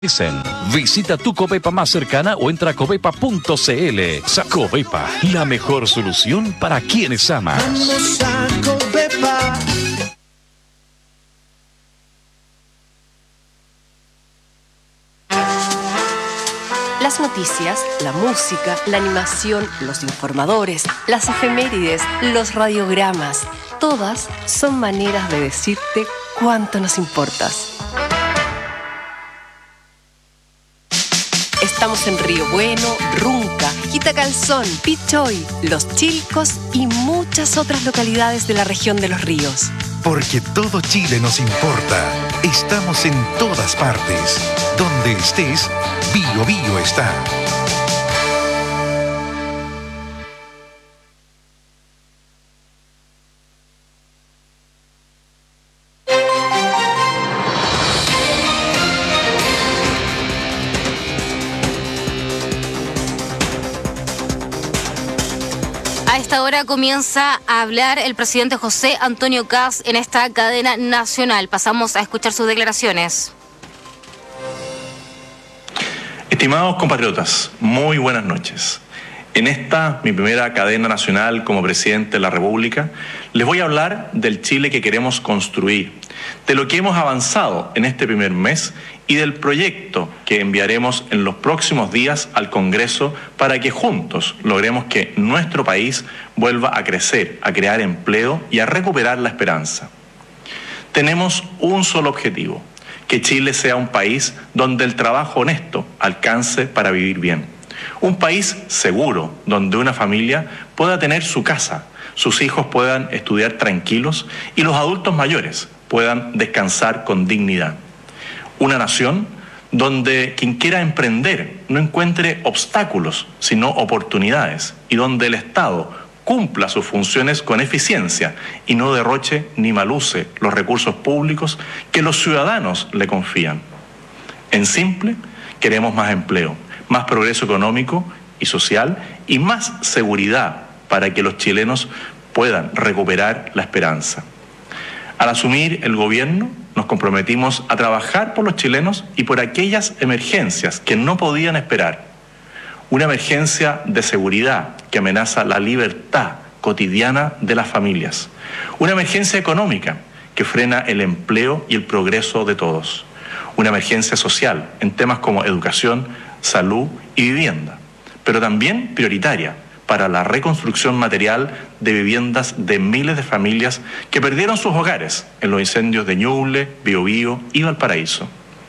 Visita tu Covepa más cercana o entra a covepa.cl. Covepa, la mejor solución para quienes amas. Vamos a Covepa. Las noticias, la música, la animación, los informadores, las efemérides, los radiogramas, todas son maneras de decirte cuánto nos importas. Estamos en Río Bueno, Runca, Quitacalzón, Pichoy, Los Chilcos y muchas otras localidades de la región de Los Ríos. Porque todo Chile nos importa. Estamos en todas partes. Donde estés, Bio Bio está. A esta hora comienza a hablar el presidente José Antonio Kast en esta cadena nacional. Pasamos a escuchar sus declaraciones. Estimados compatriotas, muy buenas noches. En esta, mi primera cadena nacional como presidente de la República, les voy a hablar del Chile que queremos construir, de lo que hemos avanzado en este primer mes y del proyecto que enviaremos en los próximos días al Congreso para que juntos logremos que nuestro país vuelva a crecer, a crear empleo y a recuperar la esperanza. Tenemos un solo objetivo: que Chile sea un país donde el trabajo honesto alcance para vivir bien. Un país seguro, donde una familia pueda tener su casa, sus hijos puedan estudiar tranquilos y los adultos mayores puedan descansar con dignidad. Una nación donde quien quiera emprender no encuentre obstáculos, sino oportunidades, y donde el Estado cumpla sus funciones con eficiencia y no derroche ni maluse los recursos públicos que los ciudadanos le confían. En simple, queremos más empleo, más progreso económico y social y más seguridad para que los chilenos puedan recuperar la esperanza. Al asumir el gobierno, nos comprometimos a trabajar por los chilenos y por aquellas emergencias que no podían esperar. Una emergencia de seguridad que amenaza la libertad cotidiana de las familias. Una emergencia económica que frena el empleo y el progreso de todos. Una emergencia social en temas como educación, salud y vivienda, pero también prioritaria para la reconstrucción material de viviendas de miles de familias que perdieron sus hogares en los incendios de Ñuble, Biobío y Valparaíso.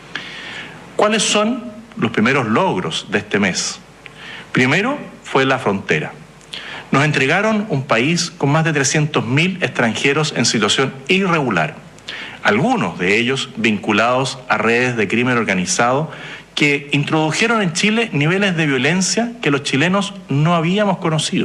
¿Cuáles son los primeros logros de este mes? Primero fue la frontera. Nos entregaron un país con más de 300.000 extranjeros en situación irregular, algunos de ellos vinculados a redes de crimen organizado que introdujeron en Chile niveles de violencia que los chilenos no habíamos conocido.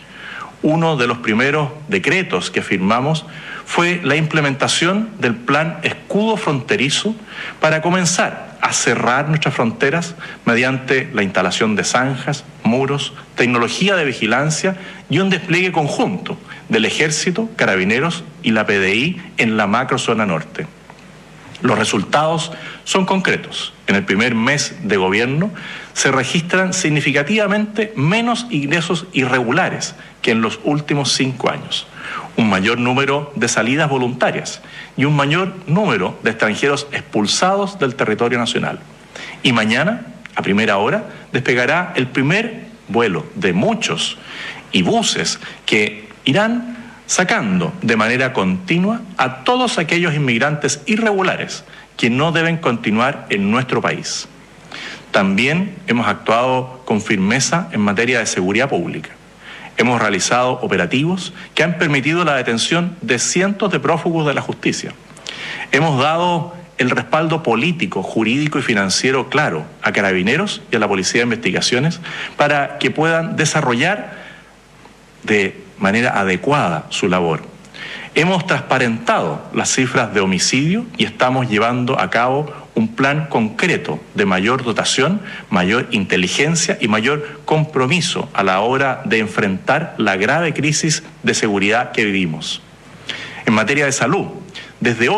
Uno de los primeros decretos que firmamos fue la implementación del Plan Escudo Fronterizo para comenzar a cerrar nuestras fronteras mediante la instalación de zanjas, muros, tecnología de vigilancia y un despliegue conjunto del Ejército, Carabineros y la PDI en la macrozona norte. Los resultados son concretos. En el primer mes de gobierno se registran significativamente menos ingresos irregulares que en los últimos 5 años, un mayor número de salidas voluntarias y un mayor número de extranjeros expulsados del territorio nacional. Y mañana, a primera hora, despegará el primer vuelo de muchos y buses que irán sacando de manera continua a todos aquellos inmigrantes irregulares que no deben continuar en nuestro país. También hemos actuado con firmeza en materia de seguridad pública. Hemos realizado operativos que han permitido la detención de cientos de prófugos de la justicia. Hemos dado el respaldo político, jurídico y financiero claro a Carabineros y a la Policía de Investigaciones para que puedan desarrollar de manera adecuada su labor. Hemos transparentado las cifras de homicidio y estamos llevando a cabo un plan concreto de mayor dotación, mayor inteligencia y mayor compromiso a la hora de enfrentar la grave crisis de seguridad que vivimos. En materia de salud, desde hoy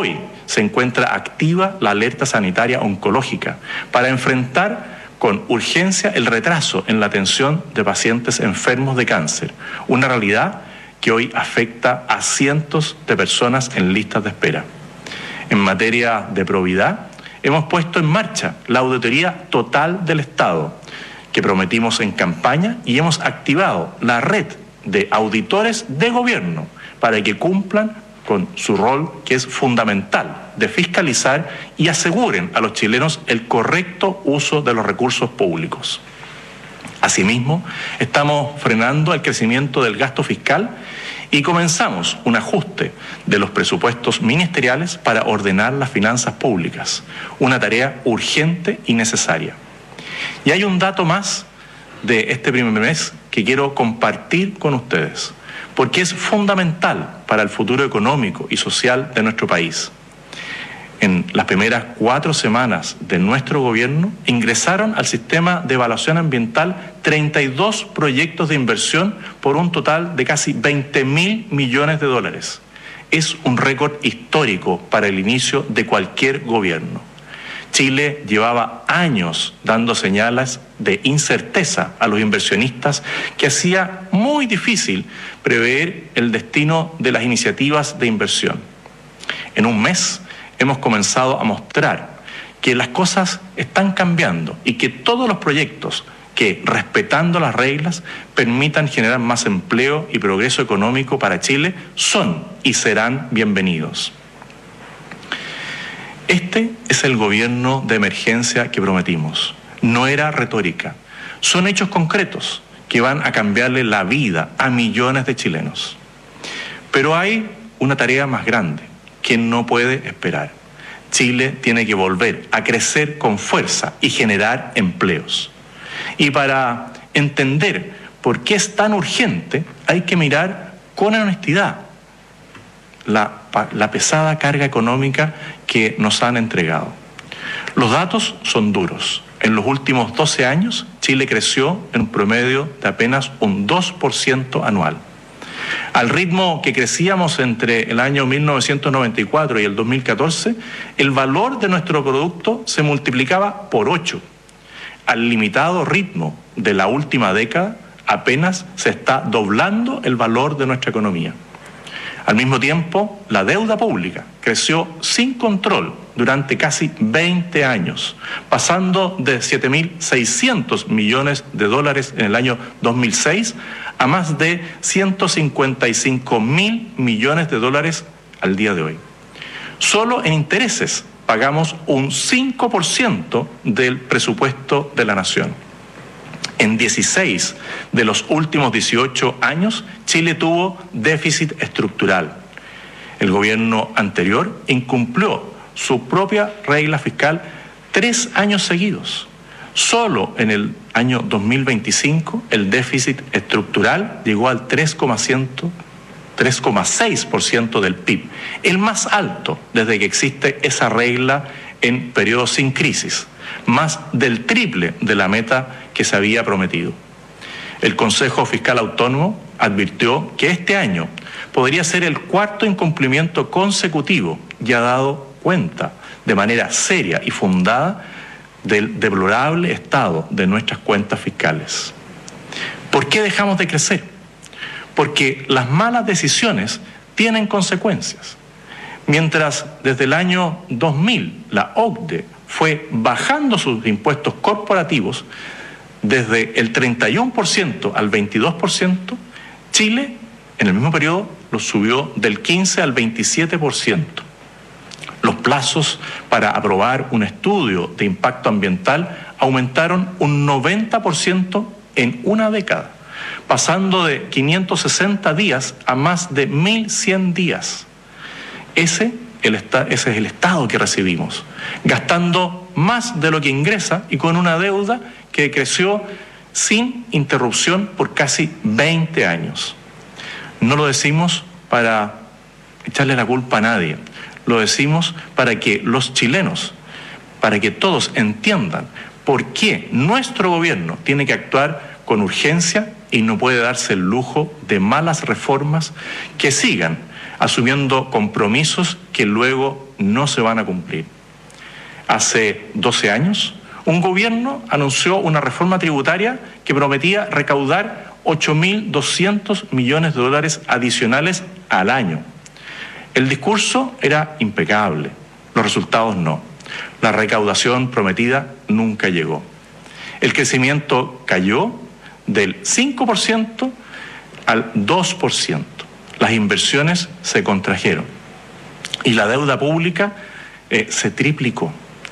se encuentra activa la alerta sanitaria oncológica para enfrentar con urgencia el retraso en la atención de pacientes enfermos de cáncer, una realidad que hoy afecta a cientos de personas en listas de espera. En materia de probidad, hemos puesto en marcha la auditoría total del Estado que prometimos en campaña y hemos activado la red de auditores de gobierno para que cumplan con su rol, que es fundamental, de fiscalizar y aseguren a los chilenos el correcto uso de los recursos públicos. Asimismo, estamos frenando el crecimiento del gasto fiscal y comenzamos un ajuste de los presupuestos ministeriales para ordenar las finanzas públicas, una tarea urgente y necesaria. Y hay un dato más de este primer mes que quiero compartir con ustedes, porque es fundamental para el futuro económico y social de nuestro país. En las primeras 4 semanas de nuestro gobierno ingresaron al sistema de evaluación ambiental 32 proyectos de inversión por un total de casi 20.000 millones de dólares. Es un récord histórico para el inicio de cualquier gobierno. Chile llevaba años dando señales de incerteza a los inversionistas que hacía muy difícil prever el destino de las iniciativas de inversión. En un mes hemos comenzado a mostrar que las cosas están cambiando y que todos los proyectos que, respetando las reglas, permitan generar más empleo y progreso económico para Chile son y serán bienvenidos. Este es el gobierno de emergencia que prometimos. No era retórica. Son hechos concretos que van a cambiarle la vida a millones de chilenos. Pero hay una tarea más grande que no puede esperar. Chile tiene que volver a crecer con fuerza y generar empleos. Y para entender por qué es tan urgente, hay que mirar con honestidad la pesada carga económica que nos han entregado. Los datos son duros. En los últimos 12 años, Chile creció en un promedio de apenas un 2% anual. Al ritmo que crecíamos entre el año 1994 y el 2014, el valor de nuestro producto se multiplicaba por 8. Al limitado ritmo de la última década, apenas se está doblando el valor de nuestra economía. Al mismo tiempo, la deuda pública creció sin control durante casi 20 años, pasando de 7.600 millones de dólares en el año 2006 a más de 155.000 millones de dólares al día de hoy. Solo en intereses pagamos un 5% del presupuesto de la nación. En 16 de los últimos 18 años, Chile tuvo déficit estructural. El gobierno anterior incumplió su propia regla fiscal 3 años seguidos. Solo en el año 2025 el déficit estructural llegó al 3,6% del PIB, el más alto desde que existe esa regla en periodos sin crisis, más del triple de la meta que se había prometido. El Consejo Fiscal Autónomo advirtió que este año podría ser el 4º incumplimiento consecutivo y ha dado cuenta de manera seria y fundada del deplorable estado de nuestras cuentas fiscales. ¿Por qué dejamos de crecer? Porque las malas decisiones tienen consecuencias. Mientras desde el año 2000 la OCDE fue bajando sus impuestos corporativos desde el 31% al 22%, Chile en el mismo periodo los subió del 15 al 27%. Los plazos para aprobar un estudio de impacto ambiental aumentaron un 90% en una década, pasando de 560 días a más de 1.100 días. Ese es el estado que recibimos, gastando más de lo que ingresa y con una deuda que creció sin interrupción por casi 20 años. No lo decimos para echarle la culpa a nadie, lo decimos para que los chilenos, para que todos entiendan por qué nuestro gobierno tiene que actuar con urgencia y no puede darse el lujo de malas reformas que sigan asumiendo compromisos que luego no se van a cumplir. Hace 12 años, un gobierno anunció una reforma tributaria que prometía recaudar 8.200 millones de dólares adicionales al año. El discurso era impecable, los resultados no. La recaudación prometida nunca llegó. El crecimiento cayó del 5% al 2%. Las inversiones se contrajeron y la deuda pública se triplicó.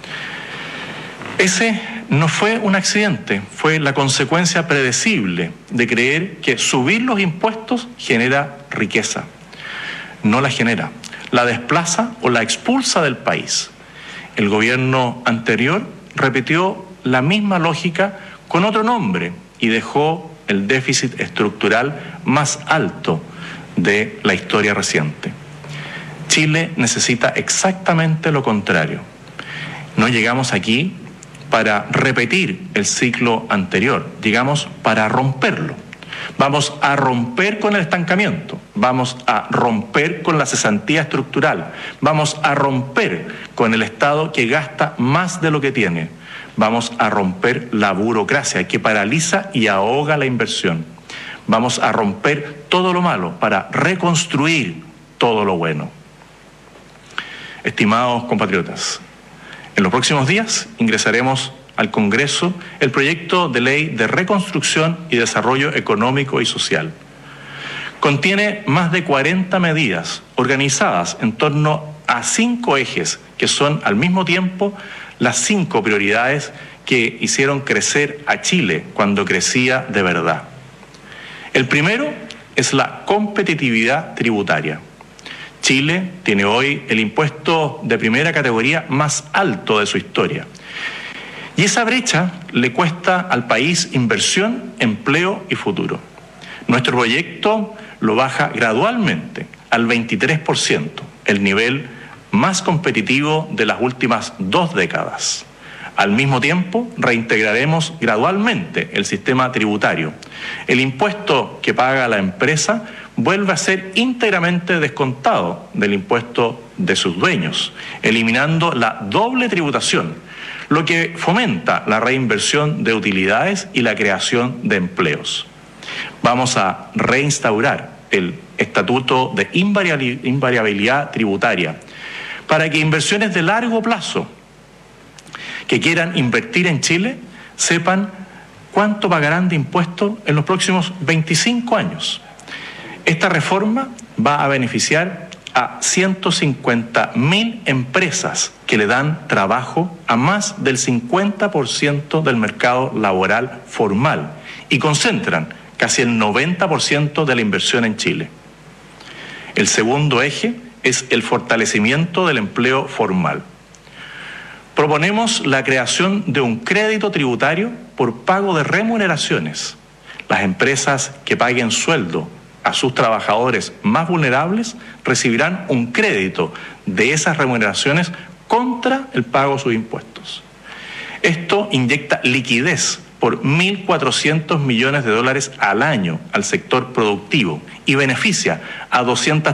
Ese no fue un accidente, fue la consecuencia predecible de creer que subir los impuestos genera riqueza. No la genera, la desplaza o la expulsa del país. El gobierno anterior repitió la misma lógica con otro nombre y dejó el déficit estructural más alto de la historia reciente. Chile necesita exactamente lo contrario. No llegamos aquí para repetir el ciclo anterior, llegamos para romperlo. Vamos a romper con el estancamiento, vamos a romper con la cesantía estructural, vamos a romper con el Estado que gasta más de lo que tiene, vamos a romper la burocracia que paraliza y ahoga la inversión, vamos a romper todo lo malo para reconstruir todo lo bueno. Estimados compatriotas, en los próximos días ingresaremos al Congreso el proyecto de ley de reconstrucción y desarrollo económico y social. Contiene más de 40 medidas organizadas en torno a 5 ejes que son al mismo tiempo las 5 prioridades que hicieron crecer a Chile cuando crecía de verdad. El primero es la competitividad tributaria. Chile tiene hoy el impuesto de primera categoría más alto de su historia. Y esa brecha le cuesta al país inversión, empleo y futuro. Nuestro proyecto lo baja gradualmente al 23%, el nivel más competitivo de las últimas 2 décadas. Al mismo tiempo, reintegraremos gradualmente el sistema tributario. El impuesto que paga la empresa vuelve a ser íntegramente descontado del impuesto de sus dueños, eliminando la doble tributación, lo que fomenta la reinversión de utilidades y la creación de empleos. Vamos a reinstaurar el estatuto de invariabilidad tributaria para que inversiones de largo plazo que quieran invertir en Chile sepan cuánto pagarán de impuestos en los próximos 25 años. Esta reforma va a beneficiar a 150.000 empresas que le dan trabajo a más del 50% del mercado laboral formal y concentran casi el 90% de la inversión en Chile. El segundo eje es el fortalecimiento del empleo formal. Proponemos la creación de un crédito tributario por pago de remuneraciones. Las empresas que paguen sueldo a sus trabajadores más vulnerables recibirán un crédito de esas remuneraciones contra el pago de sus impuestos. Esto inyecta liquidez por 1.400 millones de dólares al año al sector productivo y beneficia a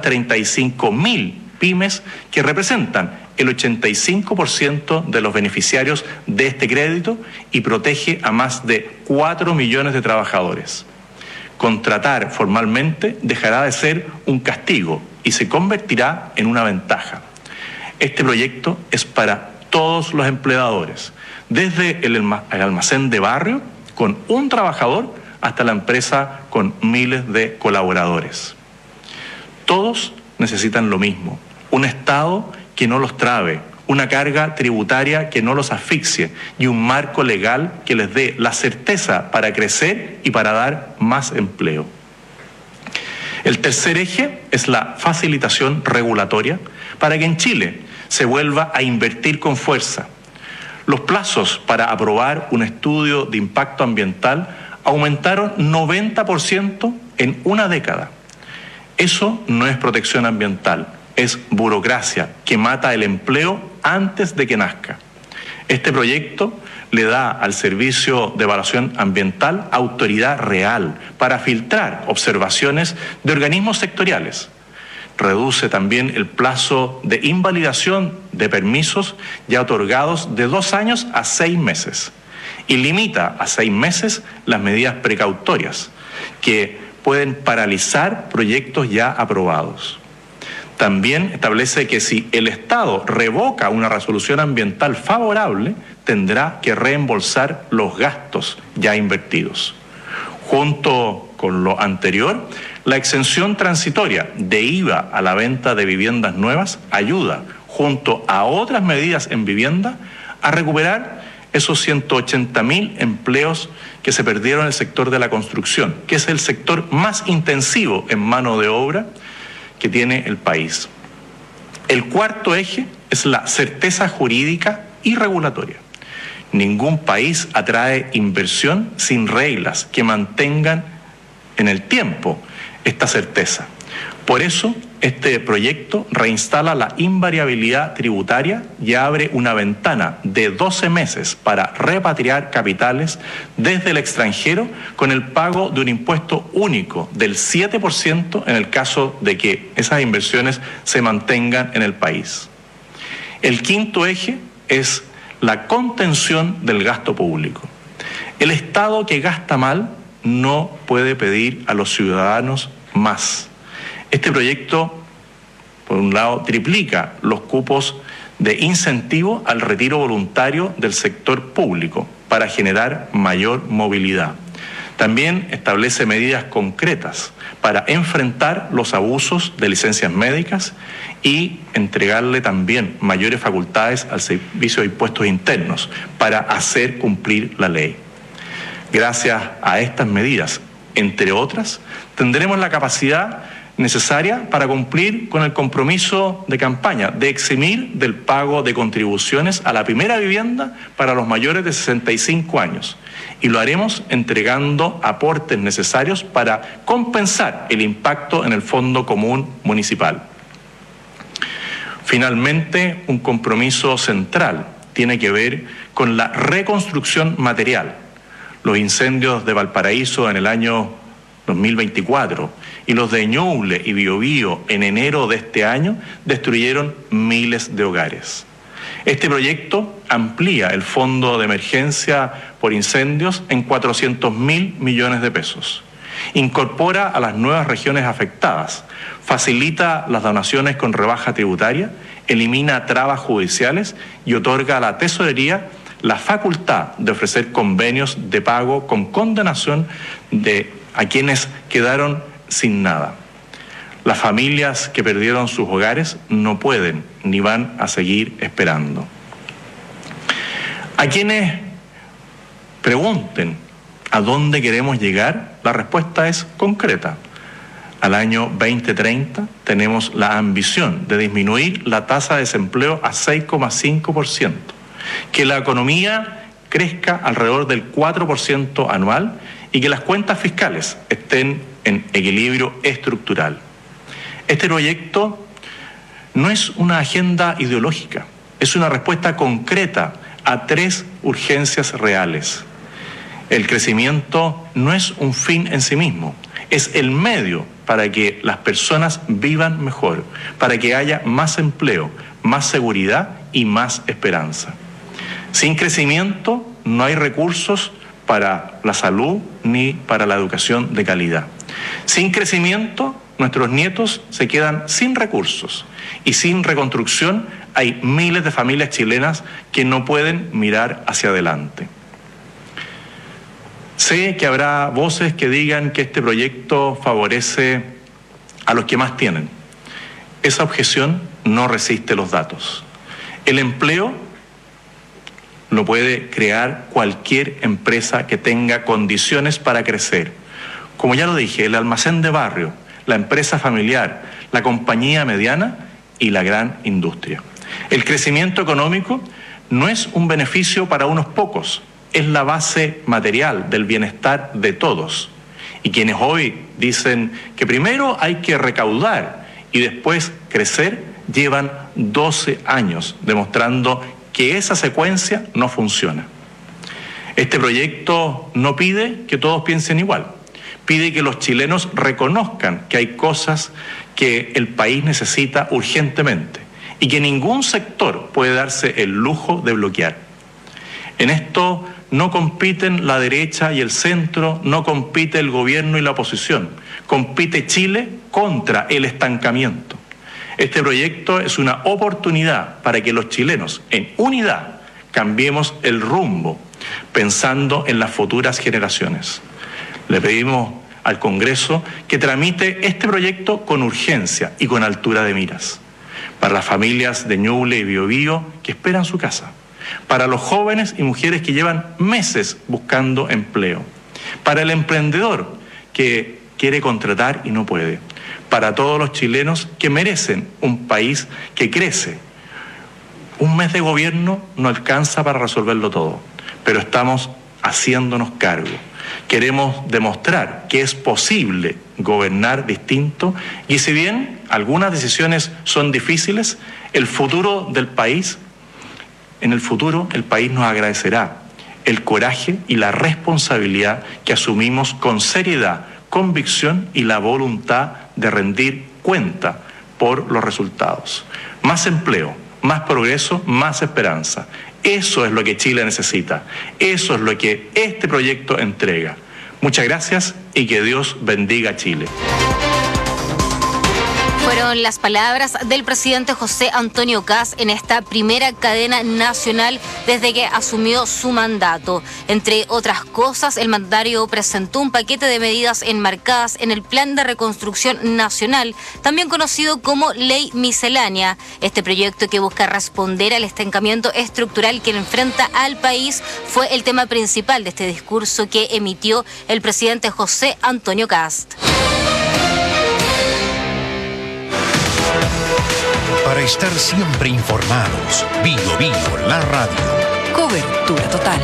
235.000 pymes que representan el 85% de los beneficiarios de este crédito y protege a más de 4 millones de trabajadores. Contratar formalmente dejará de ser un castigo y se convertirá en una ventaja. Este proyecto es para todos los empleadores, desde el almacén de barrio con un trabajador hasta la empresa con miles de colaboradores. Todos necesitan lo mismo, un Estado que no los trabe, una carga tributaria que no los asfixie y un marco legal que les dé la certeza para crecer y para dar más empleo. El tercer eje es la facilitación regulatoria para que en Chile se vuelva a invertir con fuerza. Los plazos para aprobar un estudio de impacto ambiental aumentaron 90% en una década. Eso no es protección ambiental, es burocracia que mata el empleo antes de que nazca. Este proyecto le da al Servicio de Evaluación Ambiental autoridad real para filtrar observaciones de organismos sectoriales. reduce también el plazo de invalidación de permisos ya otorgados de 2 años a 6 meses y limita a 6 meses las medidas precautorias que pueden paralizar proyectos ya aprobados. También establece que si el Estado revoca una resolución ambiental favorable, tendrá que reembolsar los gastos ya invertidos. Junto con lo anterior, la exención transitoria de IVA a la venta de viviendas nuevas ayuda, junto a otras medidas en vivienda, a recuperar esos 180.000 empleos que se perdieron en el sector de la construcción, que es el sector más intensivo en mano de obra que tiene el país. El cuarto eje es la certeza jurídica y regulatoria. Ningún país atrae inversión sin reglas que mantengan en el tiempo esta certeza. Por eso, este proyecto reinstala la invariabilidad tributaria y abre una ventana de 12 meses para repatriar capitales desde el extranjero con el pago de un impuesto único del 7% en el caso de que esas inversiones se mantengan en el país. El quinto eje es la contención del gasto público. El Estado que gasta mal no puede pedir a los ciudadanos más. Este proyecto, por un lado, triplica los cupos de incentivo al retiro voluntario del sector público para generar mayor movilidad. También establece medidas concretas para enfrentar los abusos de licencias médicas y entregarle también mayores facultades al Servicio de Impuestos Internos para hacer cumplir la ley. Gracias a estas medidas, entre otras, tendremos la capacidad necesaria para cumplir con el compromiso de campaña de eximir del pago de contribuciones a la primera vivienda para los mayores de 65 años. Y lo haremos entregando aportes necesarios para compensar el impacto en el Fondo Común Municipal. Finalmente, un compromiso central tiene que ver con la reconstrucción material. Los incendios de Valparaíso en el año 2024 y los de Ñuble y Biobío en enero de este año destruyeron miles de hogares. Este proyecto amplía el fondo de emergencia por incendios en 400.000 millones de pesos. Incorpora a las nuevas regiones afectadas, facilita las donaciones con rebaja tributaria, elimina trabas judiciales y otorga a la tesorería la facultad de ofrecer convenios de pago con condonación a quienes quedaron sin nada. Las familias que perdieron sus hogares no pueden ni van a seguir esperando. A quienes pregunten a dónde queremos llegar, la respuesta es concreta. Al año 2030 tenemos la ambición de disminuir la tasa de desempleo a 6,5%, que la economía crezca alrededor del 4% anual y que las cuentas fiscales estén en equilibrio estructural. Este proyecto no es una agenda ideológica, es una respuesta concreta a 3 urgencias reales. El crecimiento no es un fin en sí mismo, es el medio para que las personas vivan mejor, para que haya más empleo, más seguridad y más esperanza. Sin crecimiento no hay recursos para la salud ni para la educación de calidad. Sin crecimiento, nuestros nietos se quedan sin recursos y sin reconstrucción hay miles de familias chilenas que no pueden mirar hacia adelante. Sé que habrá voces que digan que este proyecto favorece a los que más tienen. Esa objeción no resiste los datos. El empleo lo puede crear cualquier empresa que tenga condiciones para crecer. Como ya lo dije, el almacén de barrio, la empresa familiar, la compañía mediana y la gran industria. El crecimiento económico no es un beneficio para unos pocos, es la base material del bienestar de todos. Y quienes hoy dicen que primero hay que recaudar y después crecer, llevan 12 años demostrando que esa secuencia no funciona. Este proyecto no pide que todos piensen igual, pide que los chilenos reconozcan que hay cosas que el país necesita urgentemente y que ningún sector puede darse el lujo de bloquear. En esto no compiten la derecha y el centro, no compite el gobierno y la oposición, compite Chile contra el estancamiento. Este proyecto es una oportunidad para que los chilenos, en unidad, cambiemos el rumbo, pensando en las futuras generaciones. Le pedimos al Congreso que tramite este proyecto con urgencia y con altura de miras, para las familias de Ñuble y Biobío que esperan su casa, para los jóvenes y mujeres que llevan meses buscando empleo, para el emprendedor que quiere contratar y no puede, para todos los chilenos que merecen un país que crece. Un mes de gobierno no alcanza para resolverlo todo, pero estamos haciéndonos cargo. Queremos demostrar que es posible gobernar distinto y si bien algunas decisiones son difíciles, en el futuro el país nos agradecerá el coraje y la responsabilidad que asumimos con seriedad, convicción y la voluntad de rendir cuenta por los resultados. Más empleo, más progreso, más esperanza. Eso es lo que Chile necesita. Eso es lo que este proyecto entrega. Muchas gracias y que Dios bendiga a Chile. Fueron las palabras del presidente José Antonio Kast en esta primera cadena nacional desde que asumió su mandato. Entre otras cosas, el mandatario presentó un paquete de medidas enmarcadas en el Plan de Reconstrucción Nacional, también conocido como Ley Miscelánea. Este proyecto, que busca responder al estancamiento estructural que enfrenta al país, fue el tema principal de este discurso que emitió el presidente José Antonio Kast. Para estar siempre informados, Bio, la radio. Cobertura total.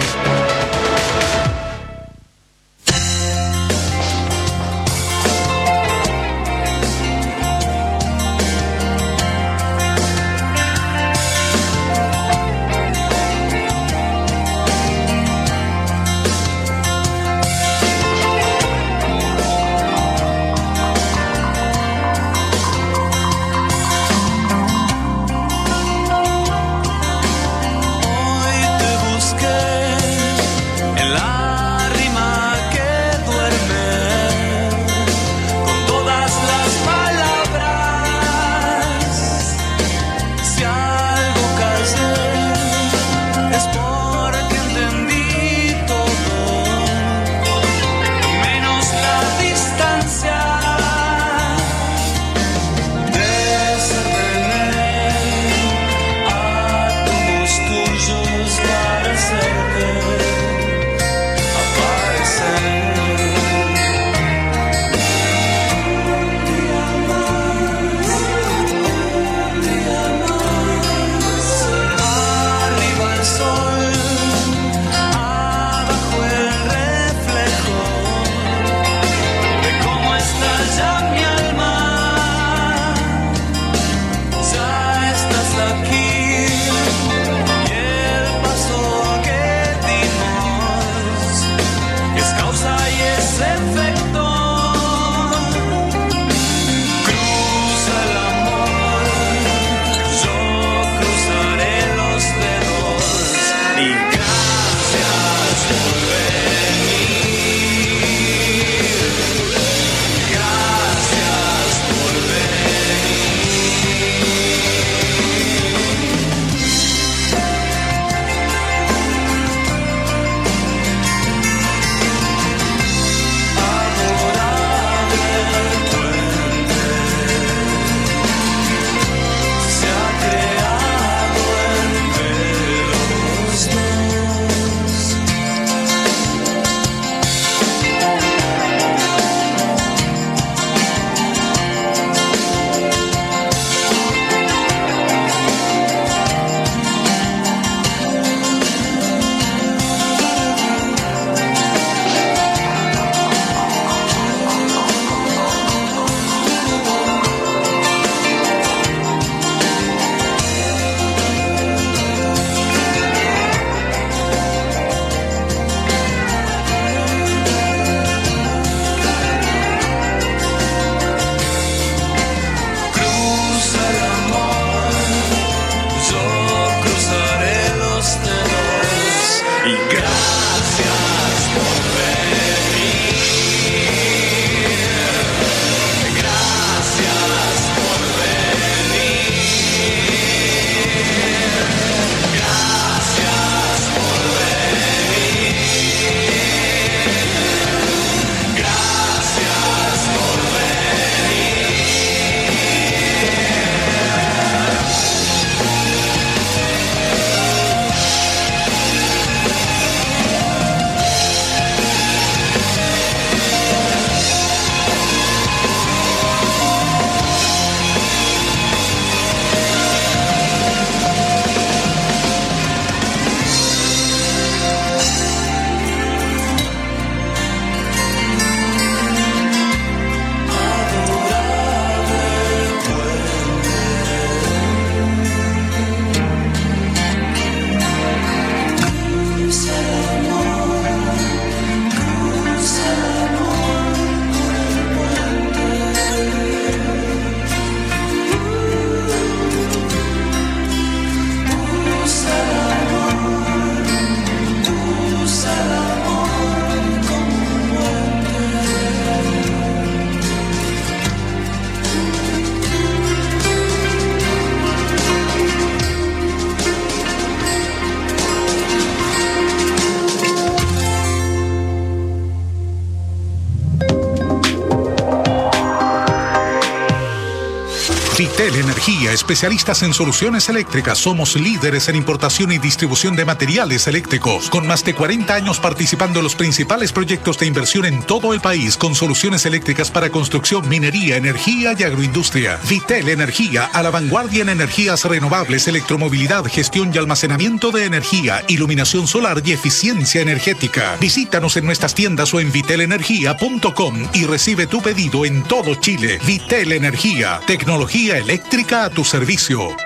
Vitel Energía, especialistas en soluciones eléctricas. Somos líderes en importación y distribución de materiales eléctricos, con más de 40 años participando en los principales proyectos de inversión en todo el país, con soluciones eléctricas para construcción, minería, energía y agroindustria. Vitel Energía, a la vanguardia en energías renovables, electromovilidad, gestión y almacenamiento de energía, iluminación solar y eficiencia energética. Visítanos en nuestras tiendas o en vitelenergia.com y recibe tu pedido en todo Chile. Vitel Energía, tecnología eléctrica a tu servicio.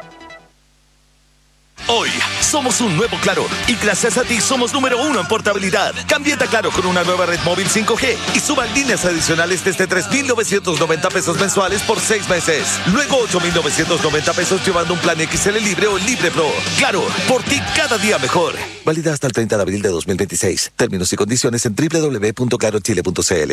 Hoy somos un nuevo Claro y gracias a ti somos número 1 en portabilidad. Cámbiate a Claro con una nueva red móvil 5G y suban líneas adicionales desde 3,990 pesos mensuales por 6 meses. Luego 8,990 pesos llevando un plan XL Libre o Libre Pro. Claro, por ti cada día mejor. Válida hasta el 30 de abril de 2026. Términos y condiciones en www.clarochile.cl.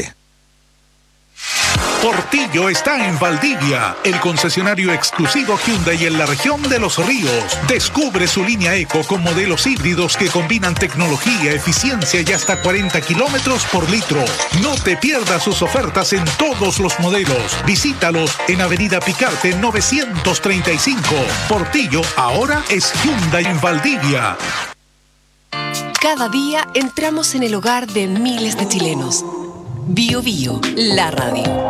Portillo está en Valdivia, el concesionario exclusivo Hyundai en la región de Los Ríos. Descubre su línea Eco con modelos híbridos que combinan tecnología, eficiencia y hasta 40 kilómetros por litro. No te pierdas sus ofertas en todos los modelos. Visítalos en Avenida Picarte 935. Portillo ahora es Hyundai en Valdivia. Cada día entramos en el hogar de miles de chilenos. Bio Bio, la radio.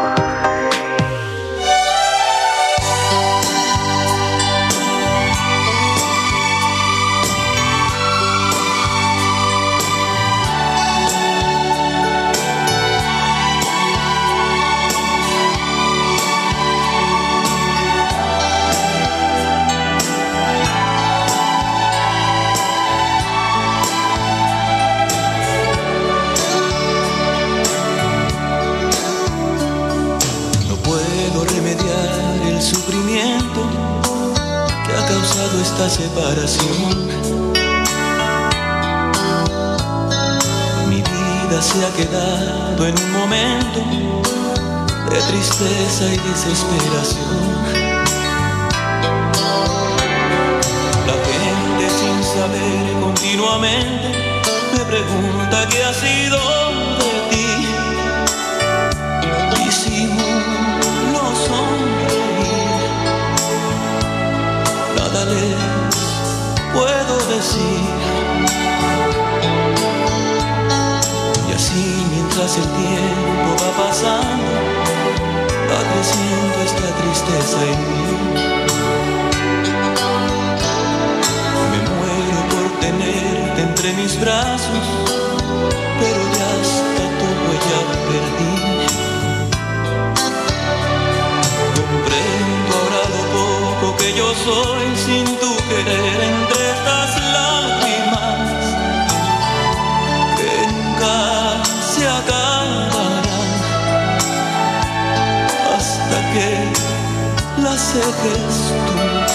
Esta separación, mi vida se ha quedado en un momento de tristeza y desesperación. La gente sin saber continuamente me pregunta qué ha sido de ti. Disimulo sonreír, nada les puedo decir. Y así mientras el tiempo va pasando, va creciendo esta tristeza en mí. Me muero por tenerte entre mis brazos, pero ya hasta tu huella perdí. Comprendo ahora lo poco que yo soy sin tu querer entre estas lágrimas que nunca se acabarán hasta que las seques tú.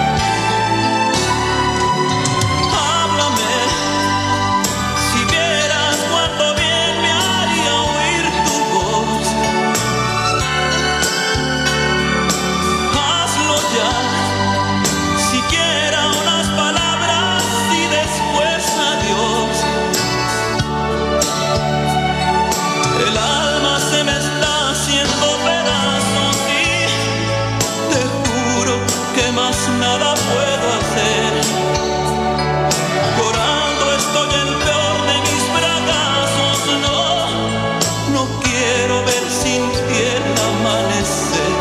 Nada puedo hacer. Llorando estoy el peor de mis fracasos. No quiero ver sin ti el amanecer.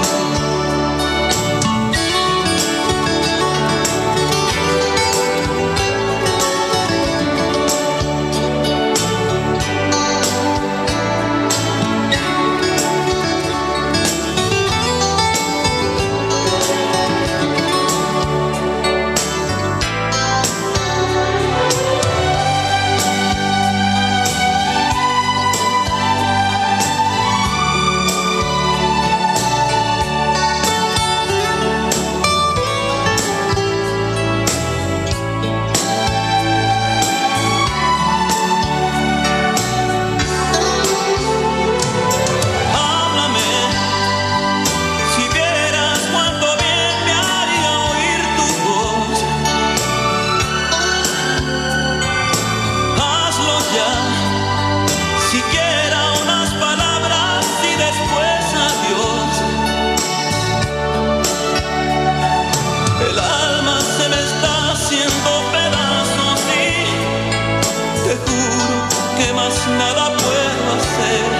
que más nada puedo hacer.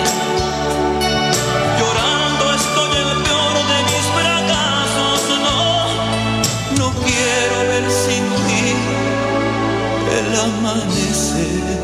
Llorando estoy el peor de mis fracasos. No quiero ver sin ti el amanecer.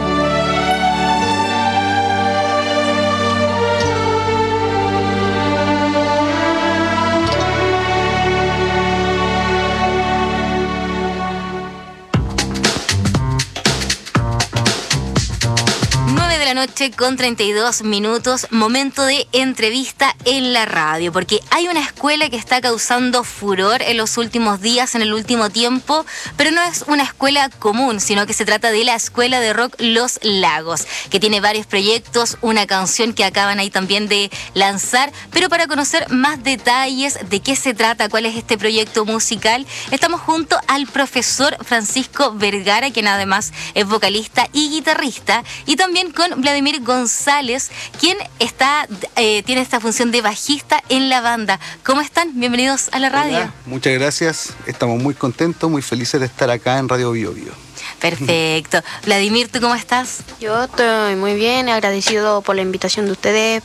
Noche con 32 minutos, momento de entrevista en la radio, porque hay una escuela que está causando furor en los últimos días, en el último tiempo, pero no es una escuela común, sino que se trata de la Escuela de Rock Los Lagos, que tiene varios proyectos, una canción que acaban ahí también de lanzar, pero para conocer más detalles de qué se trata, cuál es este proyecto musical, estamos junto al profesor Francisco Vergara, quien además es vocalista y guitarrista, y también con Vladimir González, quien tiene esta función de bajista en la banda. ¿Cómo están? Bienvenidos a la radio. Hola, muchas gracias. Estamos muy contentos, muy felices de estar acá en Radio Bio Bio. Perfecto. Vladimir, ¿tú cómo estás? Yo estoy muy bien, agradecido por la invitación de ustedes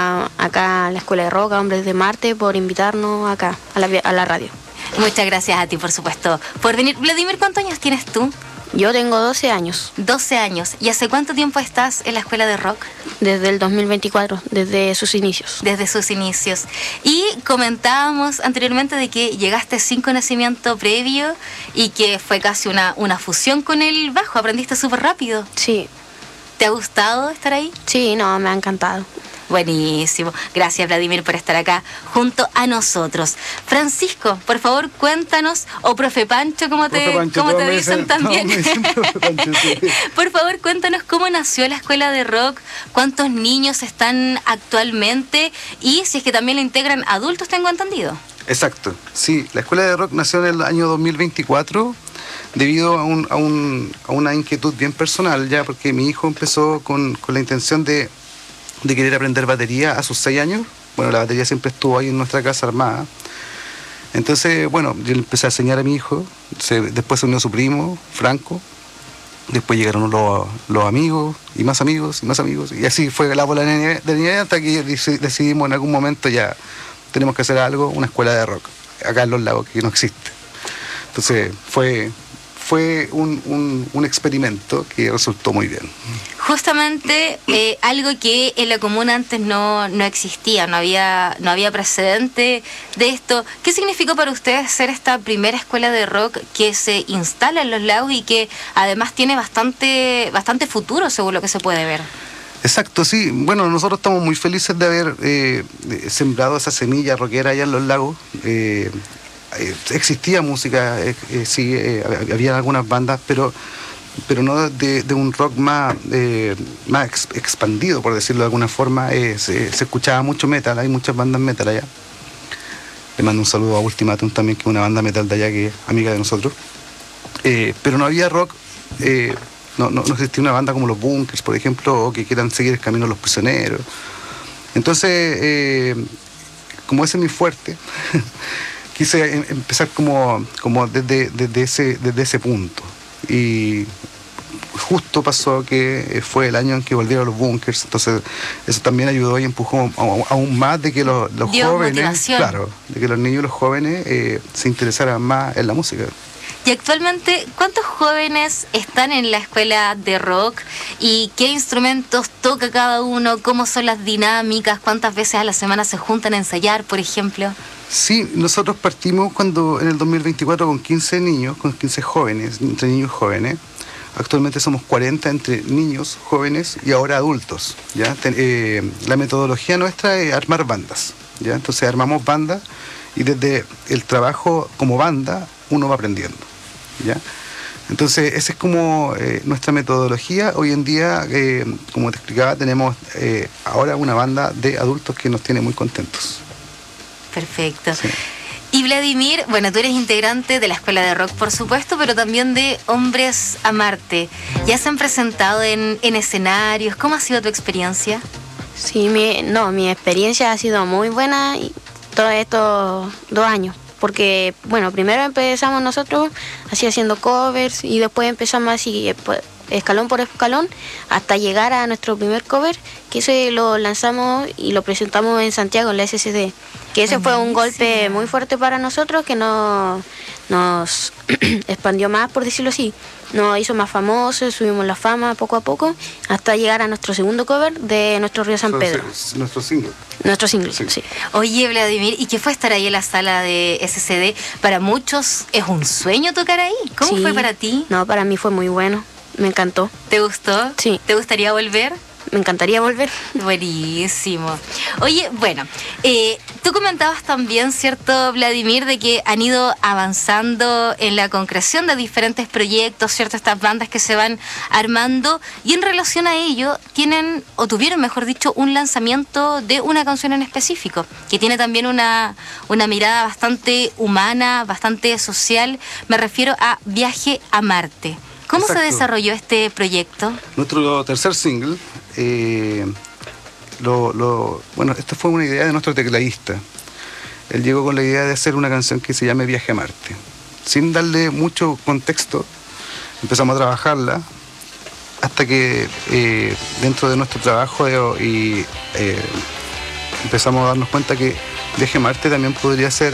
acá a la Escuela de Rock, a Hombres de Marte, por invitarnos acá a la radio. Muchas gracias a ti, por supuesto, por venir. Vladimir, ¿cuántos años tienes tú? Yo tengo 12 años. 12 años. ¿Y hace cuánto tiempo estás en la Escuela de Rock? Desde el 2024, desde sus inicios. Desde sus inicios. Y comentábamos anteriormente de que llegaste sin conocimiento previo y que fue casi una fusión con el bajo. ¿Aprendiste súper rápido? Sí. ¿Te ha gustado estar ahí? Sí, no, me ha encantado. Buenísimo. Gracias, Vladimir, por estar acá junto a nosotros. Francisco, por favor, cuéntanos, o profe Pancho, como te dicen también. Pancho, sí. Por favor, cuéntanos cómo nació la Escuela de Rock, cuántos niños están actualmente y si es que también la integran adultos, tengo entendido. Exacto. Sí, la Escuela de Rock nació en el año 2024 debido a una inquietud bien personal, ya porque mi hijo empezó con la intención de querer aprender batería a sus 6 años. Bueno, la batería siempre estuvo ahí en nuestra casa armada. Entonces, bueno, yo le empecé a enseñar a mi hijo. Después se unió su primo, Franco. Después llegaron los amigos, y más amigos, y más amigos. Y así fue la bola de nieve hasta que decidimos en algún momento ya tenemos que hacer algo, una escuela de rock, acá en Los Lagos, que no existe. Entonces fue un experimento que resultó muy bien. Justamente algo que en la comuna antes no existía, no había precedente de esto. ¿Qué significó para ustedes ser esta primera escuela de rock que se instala en Los Lagos y que además tiene bastante futuro según lo que se puede ver? Exacto, sí. Bueno, nosotros estamos muy felices de haber sembrado esa semilla rockera allá en Los Lagos. Existía música, sí, había algunas bandas, pero no de un rock más expandido, por decirlo de alguna forma. Se escuchaba mucho metal, hay muchas bandas metal allá. Le mando un saludo a Ultimatum también, que es una banda metal de allá que es amiga de nosotros. Pero no había rock, no existía una banda como los Bunkers, por ejemplo, o que quieran seguir el camino de Los Prisioneros. Entonces, como ese es mi fuerte, quise empezar como desde ese punto. Y justo pasó que fue el año en que volvieron los Bunkers, entonces eso también ayudó y empujó aún más de que los jóvenes, motivación. Claro, de que los niños y los jóvenes se interesaran más en la música. Y actualmente, ¿cuántos jóvenes están en la escuela de rock? ¿Y qué instrumentos toca cada uno? ¿Cómo son las dinámicas? ¿Cuántas veces a la semana se juntan a ensayar, por ejemplo? Sí, nosotros partimos en el 2024 con 15 niños, con 15 jóvenes, entre niños y jóvenes. Actualmente somos 40 entre niños, jóvenes y ahora adultos, ¿ya? La metodología nuestra es armar bandas, ¿ya? Entonces armamos bandas y desde el trabajo como banda uno va aprendiendo, ¿ya? Entonces esa es como nuestra metodología. Hoy en día, como te explicaba, tenemos ahora una banda de adultos que nos tiene muy contentos. Perfecto. Sí. Y Vladimir, bueno, tú eres integrante de la Escuela de Rock, por supuesto, pero también de Hombres a Marte. ¿Ya se han presentado en escenarios? ¿Cómo ha sido tu experiencia? Sí, mi experiencia ha sido muy buena todos estos 2 años. Porque, bueno, primero empezamos nosotros así haciendo covers y después empezamos así escalón por escalón, hasta llegar a nuestro primer cover, que ese lo lanzamos y lo presentamos en Santiago, en la SCD. Que ese fue un golpe muy fuerte para nosotros, que nos expandió más, por decirlo así. Nos hizo más famosos, subimos la fama poco a poco, hasta llegar a nuestro segundo cover de nuestro Río San Pedro. Nuestro single. Nuestro single, sí. Oye, Vladimir, ¿y qué fue estar ahí en la sala de SCD? Para muchos es un sueño tocar ahí. ¿Cómo fue para ti? No, para mí fue muy bueno. Me encantó. ¿Te gustó? Sí. ¿Te gustaría volver? Me encantaría volver. Buenísimo. Oye, bueno, tú comentabas también, ¿cierto, Vladimir, de que han ido avanzando en la concreción de diferentes proyectos, ¿cierto? Estas bandas que se van armando, y en relación a ello tienen, o tuvieron, mejor dicho, un lanzamiento de una canción en específico, que tiene también una mirada bastante humana, bastante social. Me refiero a Viaje a Marte. ¿Cómo se desarrolló este proyecto? Nuestro tercer single, bueno, esta fue una idea de nuestro tecladista. Él llegó con la idea de hacer una canción que se llame Viaje a Marte. Sin darle mucho contexto, empezamos a trabajarla hasta que dentro de nuestro trabajo empezamos a darnos cuenta que Viaje a Marte también podría ser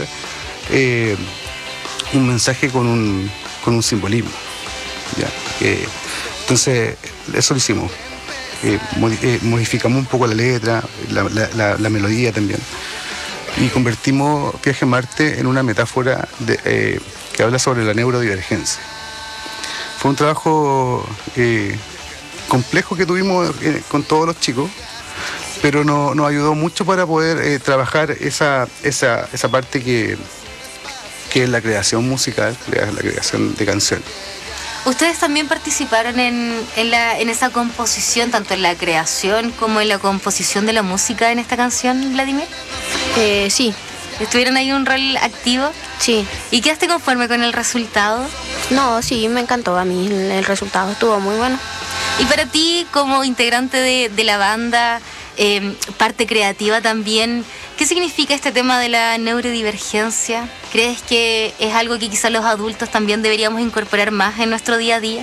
un mensaje con un simbolismo. ¿Ya? Entonces, eso lo hicimos. Modificamos un poco la letra, la melodía también. Y convertimos Viaje a Marte en una metáfora que habla sobre la neurodivergencia. Fue un trabajo complejo que tuvimos con todos los chicos, pero nos ayudó mucho para poder trabajar esa parte que es la creación musical, la creación de canciones. ¿Ustedes también participaron en esa composición, tanto en la creación como en la composición de la música en esta canción, Vladimir? Sí. ¿Estuvieron ahí un rol activo? Sí. ¿Y quedaste conforme con el resultado? No, sí, me encantó a mí el resultado, estuvo muy bueno. ¿Y para ti, como integrante de la banda, parte creativa también, qué significa este tema de la neurodivergencia? ¿Crees que es algo que quizás los adultos también deberíamos incorporar más en nuestro día a día?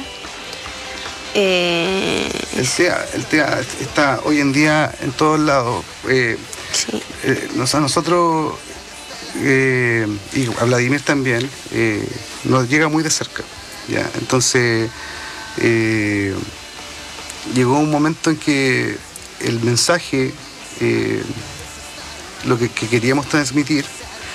El TEA está hoy en día en todos lados. Sí. Nosotros, y a Vladimir también, nos llega muy de cerca. ¿Ya? Entonces, llegó un momento en que el mensaje, lo que queríamos transmitir,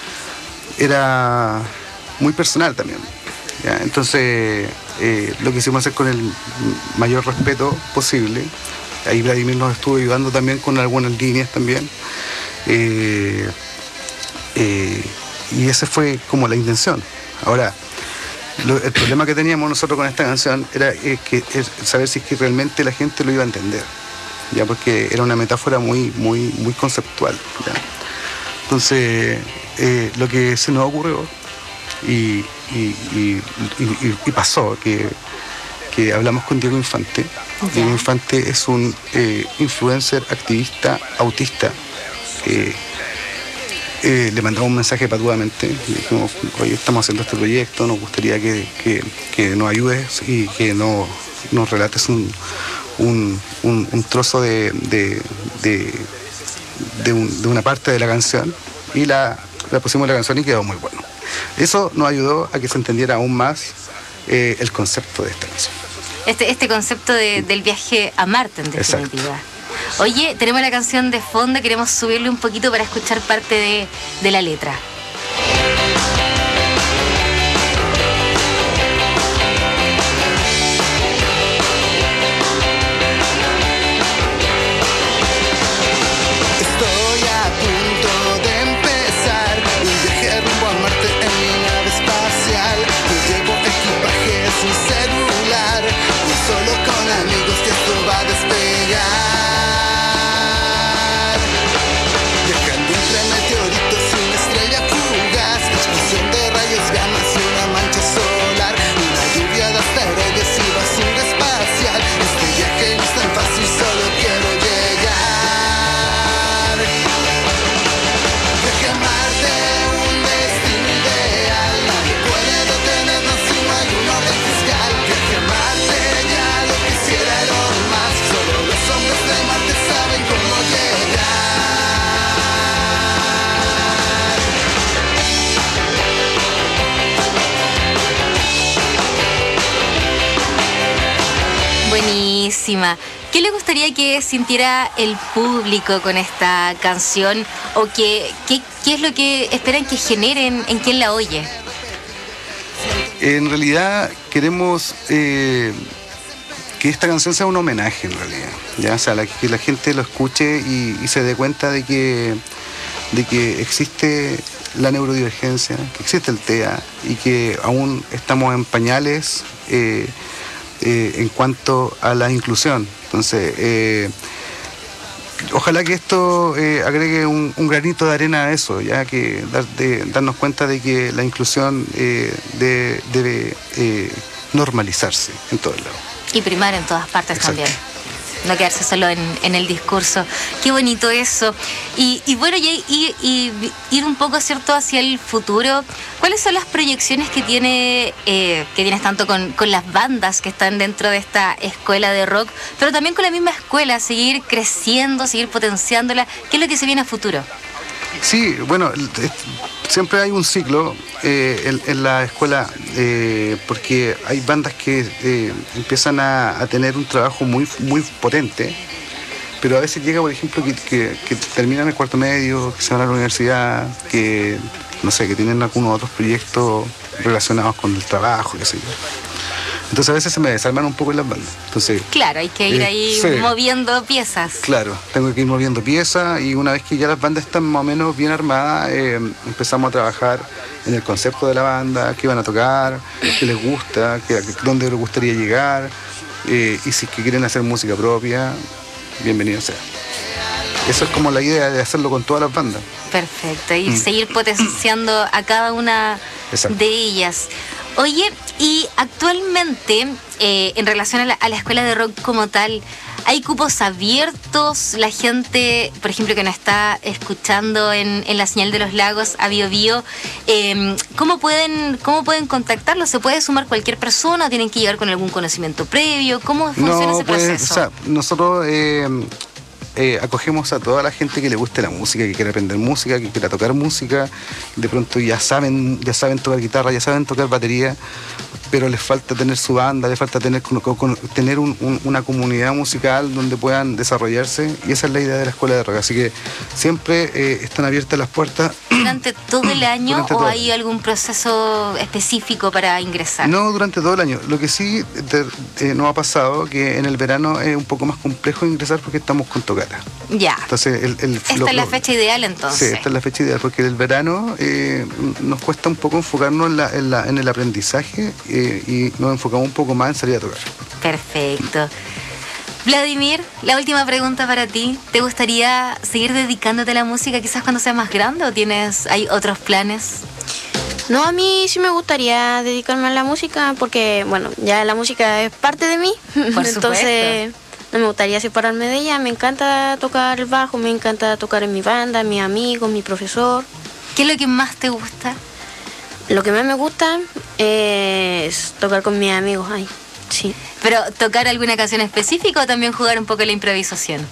era muy personal también. ¿Ya? Entonces, lo quisimos hacer con el mayor respeto posible. Ahí Vladimir nos estuvo ayudando también con algunas líneas también. Y esa fue como la intención. Ahora, el problema que teníamos nosotros con esta canción era saber si es que realmente la gente lo iba a entender, ya, porque era una metáfora muy conceptual, ¿ya? Entonces, lo que se nos ocurrió y pasó, que hablamos con Diego Infante. Diego Infante es un influencer, activista, autista. Le mandamos un mensaje patudamente, le dijimos: oye, estamos haciendo este proyecto, nos gustaría que nos ayudes y que nos relates un trozo de una parte de la canción, y la pusimos en la canción y quedó muy bueno. Eso nos ayudó a que se entendiera aún más el concepto de esta canción. Este concepto del viaje a Marte, en definitiva. Exacto. Oye, tenemos la canción de fondo, queremos subirle un poquito para escuchar parte de la letra. Estoy a punto de empezar un viaje rumbo a Marte en mi nave espacial. Yo llevo equipaje sin celular, y solo con amigos que esto va a despegar. Viajando entre meteoritos y una estrella buenísima. ¿Qué le gustaría que sintiera el público con esta canción? ¿O qué es lo que esperan que generen en quien la oye? En realidad queremos que esta canción sea un homenaje, en realidad. ¿Ya? O sea, que la gente lo escuche y se dé cuenta de que existe la neurodivergencia, que existe el TEA y que aún estamos en pañales en cuanto a la inclusión. Entonces, ojalá que esto agregue un granito de arena a eso, ya que darnos cuenta de que la inclusión debe normalizarse en todos lados. Y primar en todas partes. Exacto. También. No quedarse solo en el discurso. Qué bonito eso. Y bueno, y ir un poco, ¿cierto?, hacia el futuro. ¿Cuáles son las proyecciones que tienes tanto con las bandas que están dentro de esta escuela de rock, pero también con la misma escuela, seguir creciendo, seguir potenciándola? ¿Qué es lo que se viene a futuro? Sí, bueno, siempre hay un ciclo en la escuela, porque hay bandas que empiezan a tener un trabajo muy, muy potente, pero a veces llega, por ejemplo, que terminan el cuarto medio, que se van a la universidad, que no sé, que tienen algunos otros proyectos relacionados con el trabajo, qué sé yo. Entonces a veces se me desarman un poco las bandas. Entonces, claro, hay que ir ahí moviendo piezas. Claro, tengo que ir moviendo piezas y una vez que ya las bandas están más o menos bien armadas, empezamos a trabajar en el concepto de la banda, qué van a tocar, qué les gusta, dónde les gustaría llegar, y si es que quieren hacer música propia, bienvenido sea. Eso es como la idea de hacerlo con todas las bandas. Perfecto, y seguir potenciando a cada una de ellas. Oye, y actualmente, en relación a la escuela de rock como tal, ¿hay cupos abiertos? La gente, por ejemplo, que nos está escuchando en la señal de los lagos, a Bio Bio, ¿cómo pueden contactarlo? ¿Se puede sumar cualquier persona? ¿Tienen que llegar con algún conocimiento previo? ¿Cómo funciona ese proceso? O sea, nosotros acogemos a toda la gente que le guste la música, que quiera aprender música, que quiera tocar música. De pronto ya saben tocar guitarra, ya saben tocar batería, pero les falta tener su banda, les falta tener una comunidad musical donde puedan desarrollarse, y esa es la idea de la escuela de rock. Así que siempre están abiertas las puertas. ¿Durante todo el año o hay algún proceso específico para ingresar? No, durante todo el año. Lo que sí nos ha pasado que en el verano es un poco más complejo ingresar porque estamos con tocata. Ya. Entonces, esta es la fecha ideal, entonces. Sí, esta es la fecha ideal, porque el verano nos cuesta un poco enfocarnos en el aprendizaje y nos enfocamos un poco más en salir a tocar. Perfecto. Vladimir, la última pregunta para ti. ¿Te gustaría seguir dedicándote a la música quizás cuando seas más grande o hay otros planes? No, a mí sí me gustaría dedicarme a la música porque, bueno, ya la música es parte de mí. Por entonces supuesto. No me gustaría separarme de ella. Me encanta tocar el bajo, me encanta tocar en mi banda, mis amigos, mi profesor. ¿Qué es lo que más te gusta? Lo que más me gusta es tocar con mis amigos. Ay, sí. ¿Pero tocar alguna canción específica o también jugar un poco la improvisación?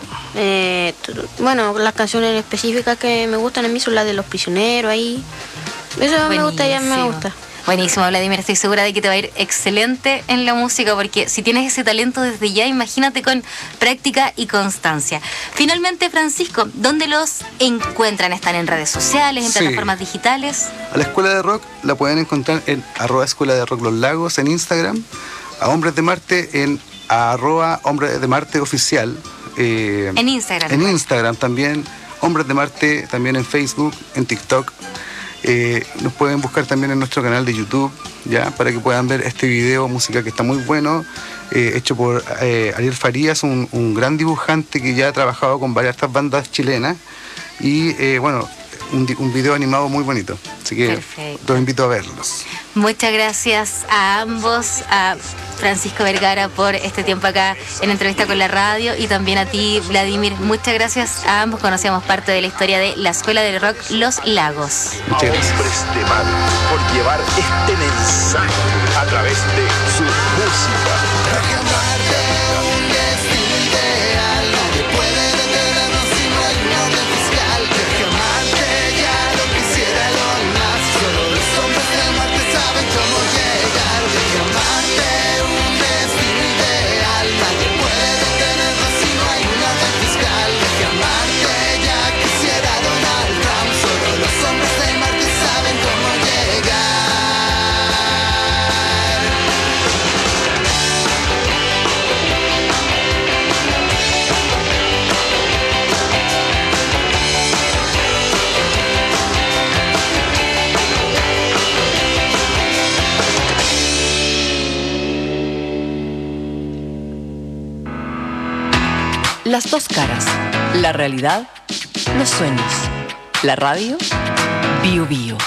Bueno, las canciones específicas que me gustan a mí son las de Los Prisioneros, ahí. Eso me gusta. Buenísimo, Vladimir, estoy segura de que te va a ir excelente en la música, porque si tienes ese talento desde ya, imagínate con práctica y constancia. Finalmente, Francisco, ¿dónde los encuentran? ¿Están en redes sociales, en plataformas digitales? A la Escuela de Rock la pueden encontrar en @Escuela de Rock Los Lagos en Instagram, a Hombres de Marte en @Hombres de Marte Oficial. En Instagram. En Instagram también, Hombres de Marte también en Facebook, en TikTok. Nos pueden buscar también en nuestro canal de YouTube, ya, para que puedan ver este video musical que está muy bueno, hecho por Ariel Farías, un gran dibujante que ya ha trabajado con varias bandas chilenas, y bueno, un video animado muy bonito, así que perfecto. Los invito a verlos. Muchas gracias a ambos, a Francisco Vergara por este tiempo acá en Entrevista con la Radio, y también a ti, Vladimir. Muchas gracias a ambos. Conocíamos parte de la historia de la Escuela de Rock Los Lagos. Muchas gracias. Hombres de Mar, por llevar este mensaje a través de su música. Un destino ideal, nadie puede detenernos si no hay un orden fiscal. Deje amarte, ya lo quisiera Elon Musk. Solo los hombres de Marte saben cómo llegar. Deje amarte, un destino ideal, nadie puede detenernos. Las dos caras. La realidad, los sueños. La radio, Bio Bio.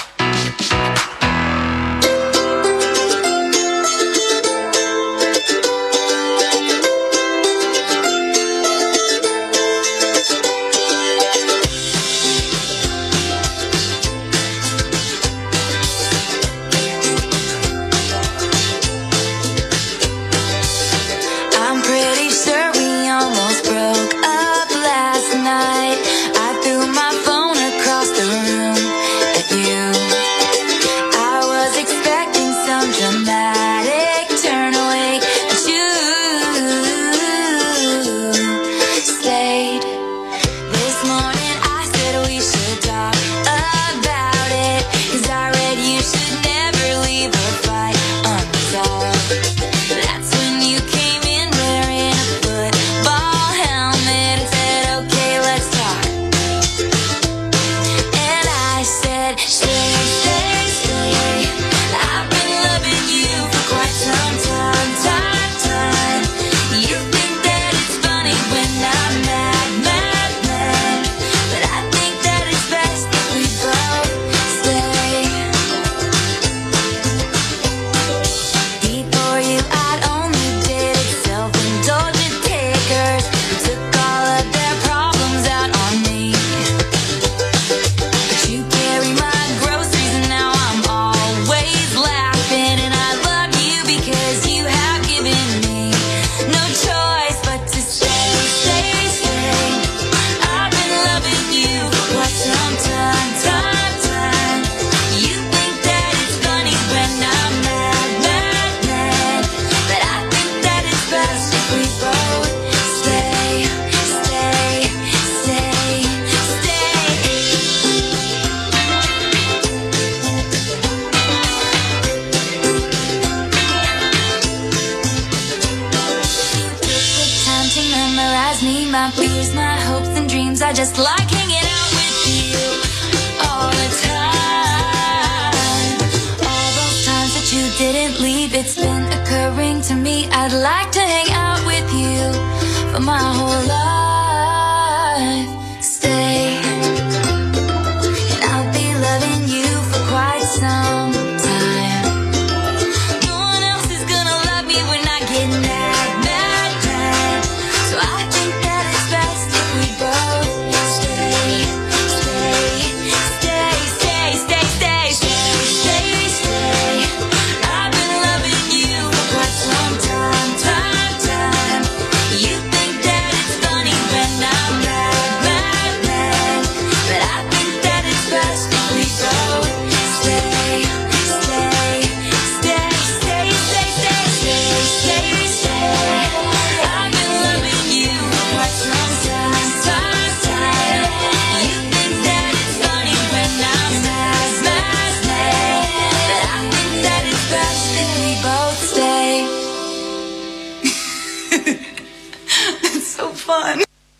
I just like hanging out with you all the time. All those times that you didn't leave, it's been occurring to me. I'd like to hang out with you for my whole life. Stay, and I'll be loving you for quite some time. No one else is gonna love me when I get mad, mad, mad. So I think that it's best if we both stay, stay, stay, stay, stay, stay, stay, stay, stay. I've been loving you for quite some time, time, time. You think that it's funny when I'm mad, mad, mad, but I think that it's best if we both stay, stay, stay, stay, stay, stay, stay, stay, stay. I've been loving you for quite some time, time, time. You think that it's funny when I'm mad, mad, mad, but I think that it's best if we both stay. It's so fun.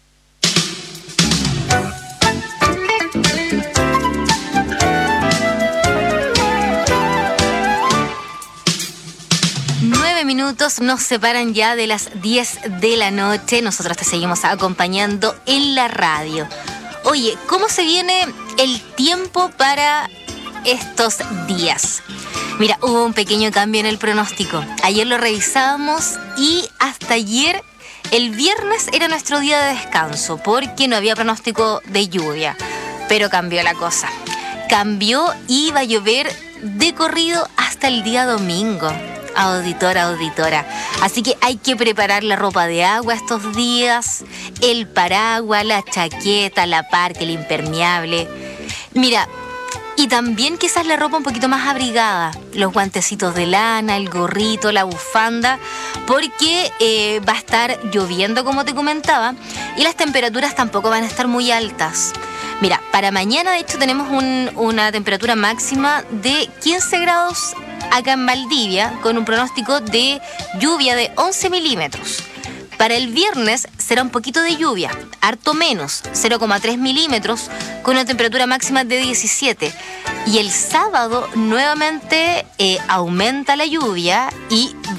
Nueve minutos nos separan ya de las 10 de la noche. Nosotros te seguimos acompañando en la radio. Oye, ¿cómo se viene el tiempo para estos días? Mira, hubo un pequeño cambio en el pronóstico. Ayer lo revisábamos y hasta ayer, el viernes, era nuestro día de descanso porque no había pronóstico de lluvia. Pero cambió la cosa. Cambió y va a llover de corrido hasta el día domingo. Auditora, auditora. Así que hay que preparar la ropa de agua estos días, el paraguas, la chaqueta, la parca, el impermeable. Mira, y también quizás la ropa un poquito más abrigada, los guantecitos de lana, el gorrito, la bufanda, porque va a estar lloviendo, como te comentaba, y las temperaturas tampoco van a estar muy altas. Mira, para mañana de hecho tenemos una temperatura máxima de 15 grados acá en Valdivia, con un pronóstico de lluvia de 11 milímetros. Para el viernes será un poquito de lluvia, harto menos, 0,3 milímetros, con una temperatura máxima de 17. Y el sábado nuevamente aumenta la lluvia y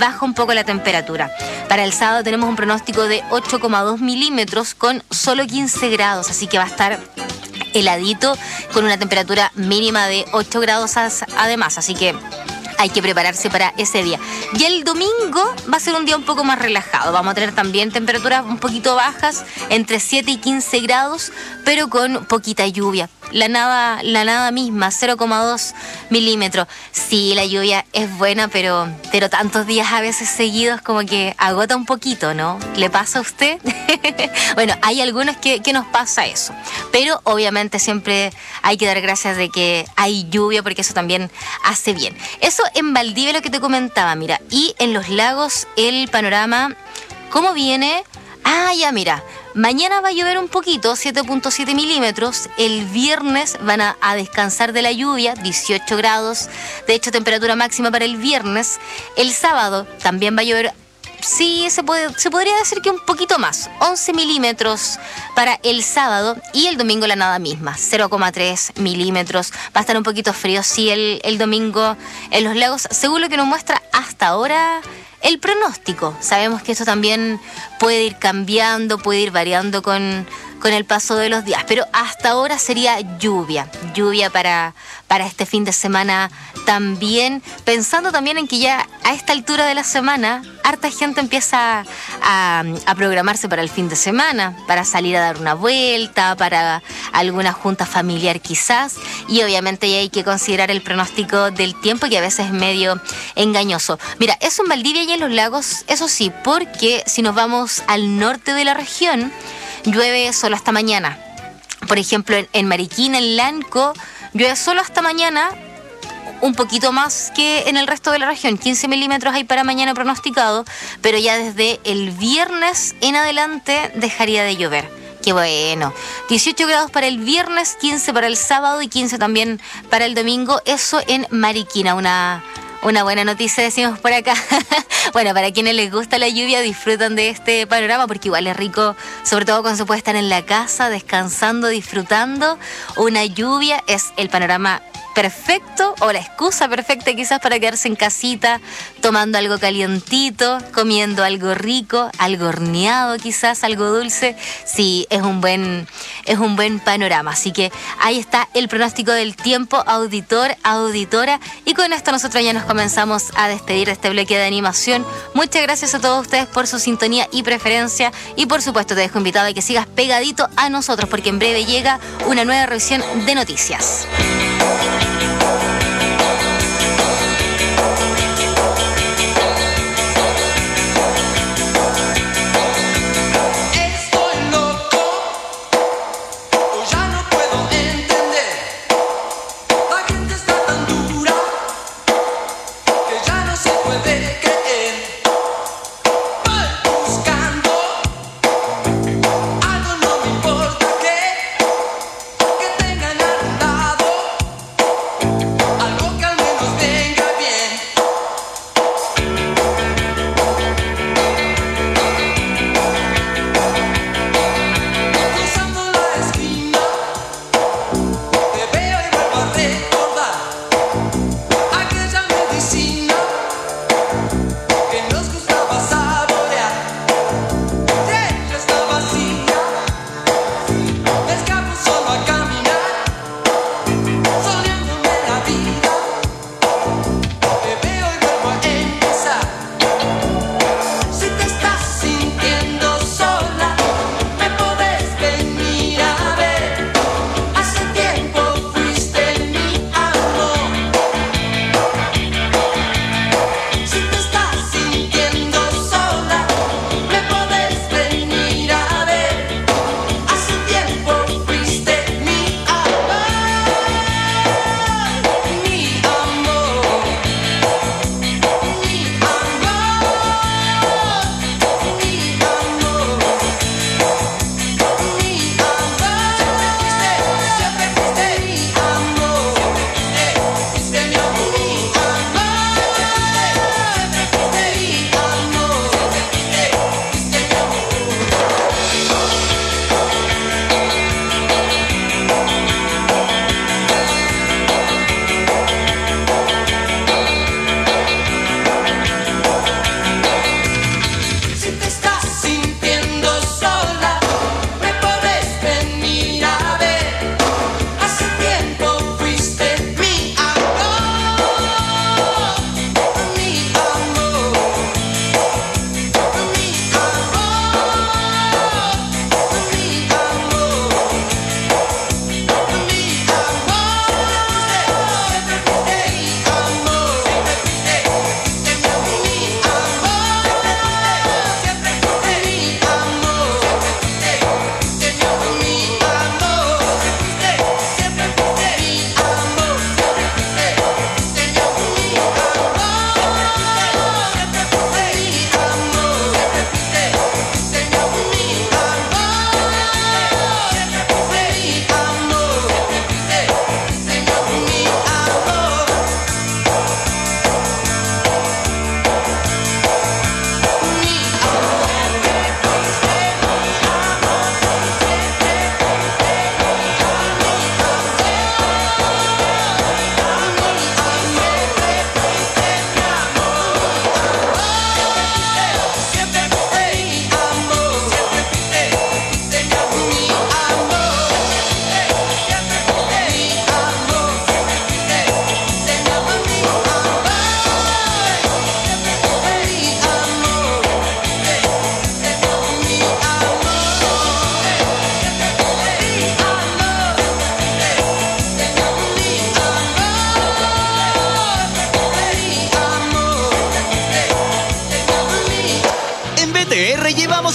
baja un poco la temperatura. Para el sábado tenemos un pronóstico de 8,2 milímetros con solo 15 grados, así que va a estar heladito con una temperatura mínima de 8 grados además, así que hay que prepararse para ese día. Y el domingo va a ser un día un poco más relajado. Vamos a tener también temperaturas un poquito bajas, entre 7 y 15 grados, pero con poquita lluvia. La nada misma, 0,2 milímetros. Sí, la lluvia es buena, pero tantos días a veces seguidos como que agota un poquito, ¿no? ¿Le pasa a usted? Bueno, hay algunos que nos pasa eso. Pero obviamente siempre hay que dar gracias de que hay lluvia, porque eso también hace bien. Eso en Valdivia, lo que te comentaba, mira. Y en los lagos el panorama, ¿cómo viene? Ah, ya, mira. Mañana va a llover un poquito, 7,7 milímetros. El viernes van a descansar de la lluvia, 18 grados. De hecho, temperatura máxima para el viernes. El sábado también va a llover. Sí, se podría decir que un poquito más, 11 milímetros para el sábado, y el domingo la nada misma, 0,3 milímetros. Va a estar un poquito frío, sí, el domingo en los lagos, según lo que nos muestra hasta ahora el pronóstico. Sabemos que esto también puede ir cambiando, puede ir variando con el paso de los días, pero hasta ahora sería lluvia para este fin de semana también, pensando también en que ya a esta altura de la semana harta gente empieza a programarse para el fin de semana, para salir a dar una vuelta, para alguna junta familiar quizás, y obviamente ya hay que considerar el pronóstico del tiempo, que a veces es medio engañoso. Mira, eso en Valdivia y en los lagos, eso sí, porque si nos vamos al norte de la región, llueve solo hasta mañana. Por ejemplo, en Mariquina, en Lanco, llueve solo hasta mañana, un poquito más que en el resto de la región. 15 milímetros hay para mañana pronosticado, pero ya desde el viernes en adelante dejaría de llover. Qué bueno. 18 grados para el viernes, 15 para el sábado y 15 también para el domingo. Eso en Mariquina, una buena noticia, decimos por acá. Bueno, para quienes les gusta la lluvia, disfrutan de este panorama, porque igual es rico, sobre todo cuando se puede estar en la casa, descansando, disfrutando. Una lluvia es el panorama perfecto, o la excusa perfecta quizás para quedarse en casita, tomando algo calientito, comiendo algo rico, algo horneado quizás, algo dulce. Sí, es un buen panorama. Así que ahí está el pronóstico del tiempo, auditor, auditora, y con esto nosotros ya nos comenzamos a despedir de este bloque de animación. Muchas gracias a todos ustedes por su sintonía y preferencia, y por supuesto te dejo invitado a que sigas pegadito a nosotros, porque en breve llega una nueva revisión de noticias. Algo no me importa que tengan al lado.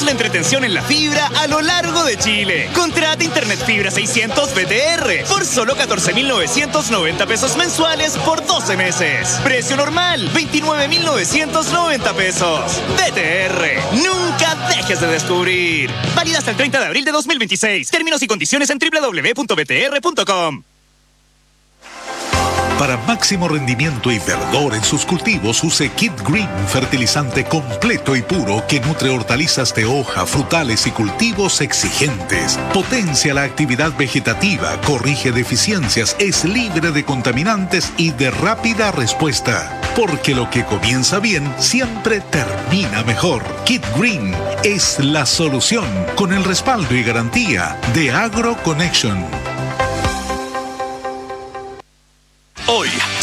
la entretención en la fibra a lo largo de Chile. Contrata Internet Fibra 600 BTR por solo 14.990 pesos mensuales por 12 meses. Precio normal, 29.990 pesos. BTR, nunca dejes de descubrir. Válida hasta el 30 de abril de 2026. Términos y condiciones en www.btr.com. Para máximo rendimiento y verdor en sus cultivos, use Kid Green, fertilizante completo y puro que nutre hortalizas de hoja, frutales y cultivos exigentes. Potencia la actividad vegetativa, corrige deficiencias, es libre de contaminantes y de rápida respuesta. Porque lo que comienza bien siempre termina mejor. Kid Green es la solución, con el respaldo y garantía de AgroConnection. Hoy,